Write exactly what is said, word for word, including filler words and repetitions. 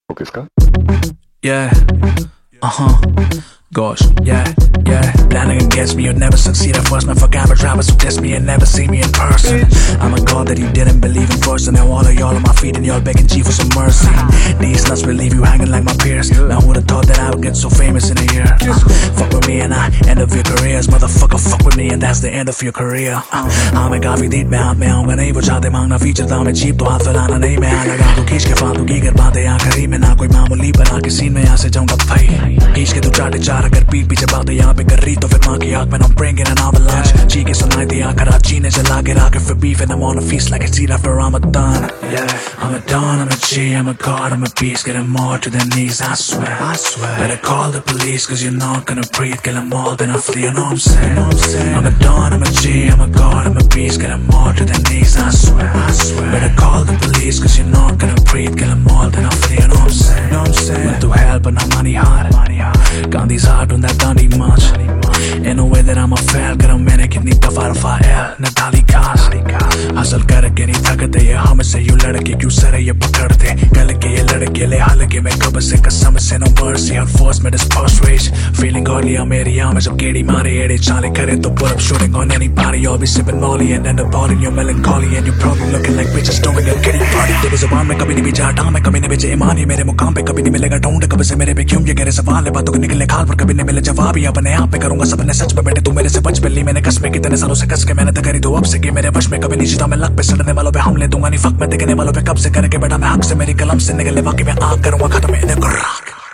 किसका? Yeah, uh-huh, gosh, yeah, yeah. Planning against me, you'd never succeed at first. Man, for gamma rappers who test me and never see me in person. I'm a god that you didn't believe in first, and now all of y'all on my feet and y'all begging G for some mercy. These nuts will leave you hanging like my peers. Now who'd have thought that I would get so famous in a year? Uh, fuck with me and I end of your careers, motherfucker. Fuck with me and that's the end of your career. हाँ मैं काफी देर में हाथ में आऊंगा नहीं वो चाहते मांगना फीचर था मैं चीप तो हाथ फैलाना नहीं मैं यहाँ लगा तू खींच के फालतू की कर बातें यहाँ करी मैं ना कोई मामूली बना के सीन में यहाँ से जाऊंगा भाई खींच के तू चाटे चार अगर पीठ पीछे बातें यहाँ पे कर रही तो फिर माँ की आग में I'm bringing an avalanche ची के सुनाई दिया कराची ने जला के राके for beef and I'm on a feast like it's eat after Ramadan. Yeah, I'm a don, I'm a G, I'm a god, I'm a beast, getting more to their knees, I swear, I swear. Better call the police cause you're not gonna breathe, kill them all then I flee, you know what I'm saying, know what I'm saying. I'm a don, I'm a G, I'm a god, I'm a beast, getting more to their knees, I swear, I swear. Better call the police cause you're not gonna breathe, kill them all then I flee, you know what I'm saying, know what I'm saying. Went through hell but now money hard, Gandhi's heart when that done need much. In a way that I'm a fail, कर मैंने कितनी दफा रफा है नटाली घास हासिल करके नहीं थकते ये हमसे यू लड़के क्यों सर ये पकड़ते कल के ये लड़के ले हाल के मैं कब से कसम से no mercy unforced में dispersed rage feeling early मेरी आँख में जब गेड़ी मारे एड़े चाले करे तो pull up shooting on anybody you'll be sipping molly and end up all in your melancholy and you're probably looking like bitches doing a kitty party तेरी जुबान में कभी नहीं बीजा हटा मैं कभी नहीं बेचे ईमान ये मेरे मुकाम पे कभी नहीं मिलेगा ढूंढ कब से मेरे पे क्यों ये गहरे सवाल है बातों के निकलने खाल पर कभी नहीं मिले जवाब ये अपने आप पे करूंगा सपने सच पे बैठे तू मेरे से बच मिली मैंने कसमें कितने सालों से कस के मैंने करी तो अब से कि मेरे वश में कभी नहीं जीता मैं लक पे सड़ने वालों पे हमले दूंगा नहीं फक में देखने वालों पे कब से करके बैठा मैं हक से मेरी कलम से निकले वाकई में आग करूंगा खत्म इन्हें